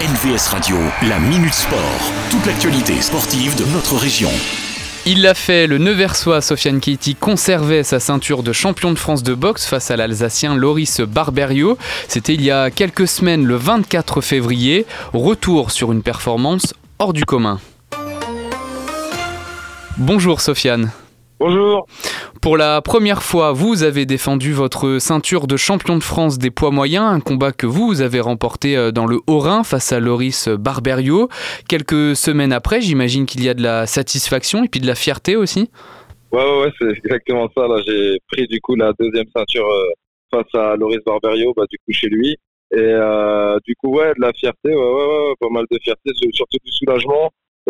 LVS Radio, la Minute Sport. Toute l'actualité sportive de notre région. Il l'a fait, le Neversois Sofiane Keïti conservait sa ceinture de champion de France de boxe face à l'Alsacien Loris Barberio. C'était il y a quelques semaines, le 24 février. Retour sur une performance hors du commun. Bonjour Sofiane. Bonjour. Pour la première fois, vous avez défendu votre ceinture de champion de France des poids moyens, un combat que vous avez remporté dans le Haut-Rhin face à Loris Barberio. Quelques semaines après, j'imagine qu'il y a de la satisfaction et puis de la fierté aussi. Ouais, c'est exactement ça. Là, j'ai pris du coup la deuxième ceinture face à Loris Barberio, du coup chez lui. Et du coup, de la fierté, pas mal de fierté, surtout du soulagement.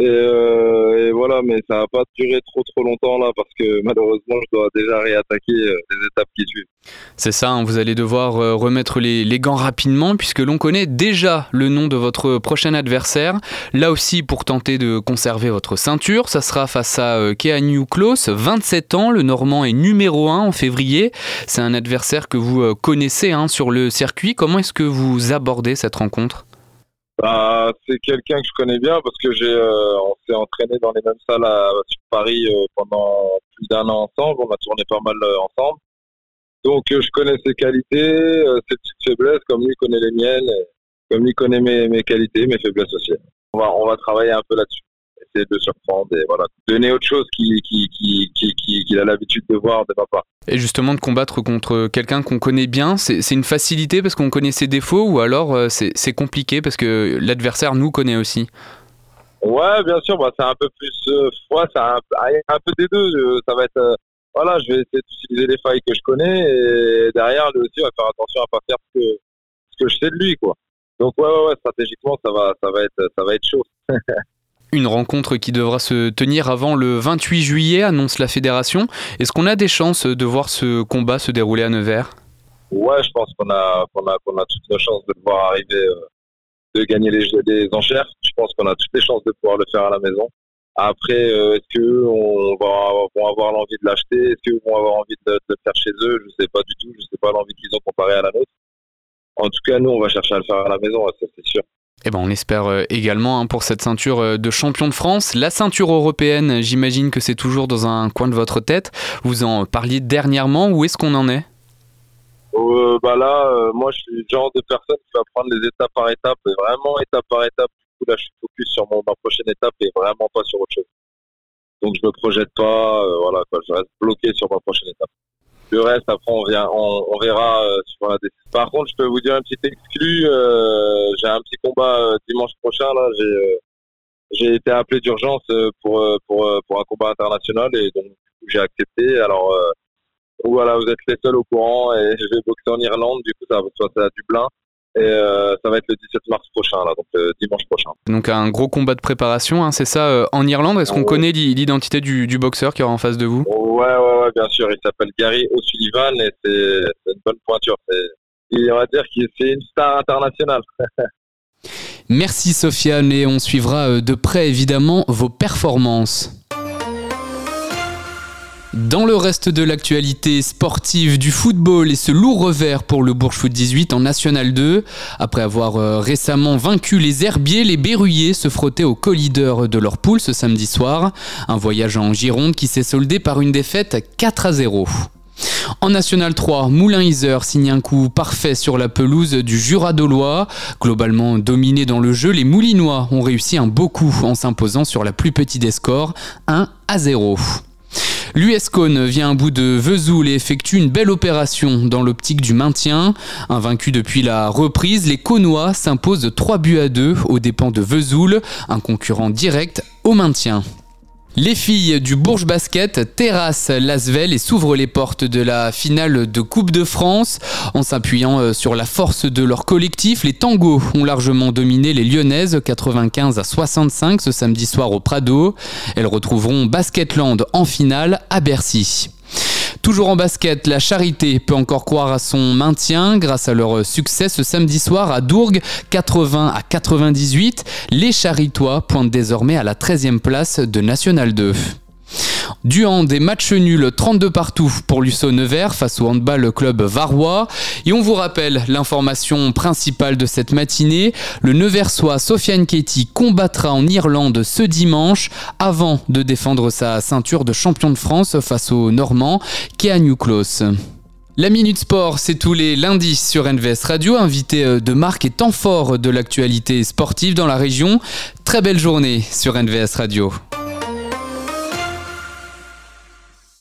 Et voilà, mais ça va pas durer trop longtemps là parce que malheureusement je dois déjà réattaquer les étapes qui suivent. C'est ça, vous allez devoir remettre les gants rapidement puisque l'on connaît déjà le nom de votre prochain adversaire. Là aussi pour tenter de conserver votre ceinture, ça sera face à Keanu Klaus, 27 ans, le Normand est numéro 1 en février. C'est un adversaire que vous connaissez sur le circuit. Comment est-ce que vous abordez cette rencontre ? C'est quelqu'un que je connais bien parce que on s'est entraîné dans les mêmes salles sur Paris pendant plus d'1 an ensemble. On a tourné pas mal ensemble. Donc je connais ses qualités, ses petites faiblesses, comme lui connaît les miennes, comme lui connaît mes qualités, mes faiblesses aussi. On va travailler un peu là-dessus, essayer de le surprendre et voilà, donner autre chose qu'il a l'habitude de voir de ma part. Et justement de combattre contre quelqu'un qu'on connaît bien, c'est une facilité parce qu'on connaît ses défauts ou alors c'est compliqué parce que l'adversaire nous connaît aussi? Ouais, bien sûr, c'est un peu plus... c'est un peu des deux. Ça va être... je vais essayer d'utiliser les failles que je connais et derrière, lui aussi, va faire attention à pas faire ce que je sais de lui, quoi. Donc stratégiquement, ça va être chaud. Une rencontre qui devra se tenir avant le 28 juillet, annonce la fédération. Est-ce qu'on a des chances de voir ce combat se dérouler à Nevers ? Ouais, je pense qu'on a toutes nos chances de le voir arriver, de gagner les enchères. Je pense qu'on a toutes les chances de pouvoir le faire à la maison. Après, est-ce qu'eux vont avoir l'envie de l'acheter ? Est-ce qu'eux vont avoir envie de le faire chez eux ? Je sais pas du tout. Je sais pas l'envie qu'ils ont comparé à la nôtre. En tout cas, nous, on va chercher à le faire à la maison, ça c'est sûr. On espère également pour cette ceinture de champion de France. La ceinture européenne, j'imagine que c'est toujours dans un coin de votre tête. Vous en parliez dernièrement, où est-ce qu'on en est ? Moi je suis le genre de personne qui va prendre les étapes par étape, et vraiment étape par étape. Du coup là je suis focus sur ma prochaine étape et vraiment pas sur autre chose. Donc je me projette pas, je reste bloqué sur ma prochaine étape. Le reste, après, on verra sur la décision. Par contre, je peux vous dire un petit exclu. J'ai un petit combat dimanche prochain. Là, j'ai été appelé d'urgence pour un combat international et donc j'ai accepté. Alors, vous êtes les seuls au courant et je vais boxer en Irlande. Du coup, ça va se passer à Dublin. Et ça va être le 17 mars prochain, donc dimanche prochain. Donc un gros combat de préparation, c'est ça, en Irlande. Est-ce qu'on connaît l'identité du boxeur qui aura en face de vous ? Ouais, bien sûr. Il s'appelle Gary O'Sullivan et c'est une bonne pointure. On va dire que c'est une star internationale. Merci Sofiane, et on suivra de près évidemment vos performances. Dans le reste de l'actualité sportive, du football et ce lourd revers pour le Bourges Foot 18 en National 2. Après avoir récemment vaincu les Herbiers, les Berruyers se frottaient au co-leader de leur poule ce samedi soir. Un voyage en Gironde qui s'est soldé par une défaite 4-0. En National 3, Moulins-Yzeure signe un coup parfait sur la pelouse du Jura dolois. Globalement dominés dans le jeu, les Moulinois ont réussi un beau coup en s'imposant sur la plus petite des scores, 1-0. L'US Cône vient à bout de Vesoul et effectue une belle opération dans l'optique du maintien. Invaincus depuis la reprise, les Cônois s'imposent 3-2 aux dépens de Vesoul, un concurrent direct au maintien. Les filles du Bourges Basket terrassent l'Asvel et s'ouvrent les portes de la finale de Coupe de France. En s'appuyant sur la force de leur collectif, les Tangos ont largement dominé les Lyonnaises 95-65 ce samedi soir au Prado. Elles retrouveront Basketland en finale à Bercy. Toujours en basket, la Charité peut encore croire à son maintien grâce à leur succès ce samedi soir à Dourgues, 80-98. Les Charitois pointent désormais à la 13e place de National 2. Du hand, des matchs nuls 32 partout pour l'USO Nevers face au handball club varois. Et on vous rappelle l'information principale de cette matinée. Le Neversois Sofiane Keyti combattra en Irlande ce dimanche avant de défendre sa ceinture de champion de France face au Normand Kea Newclose. La Minute Sport, c'est tous les lundis sur NVS Radio, invité de marque et temps fort de l'actualité sportive dans la région. Très belle journée sur NVS Radio.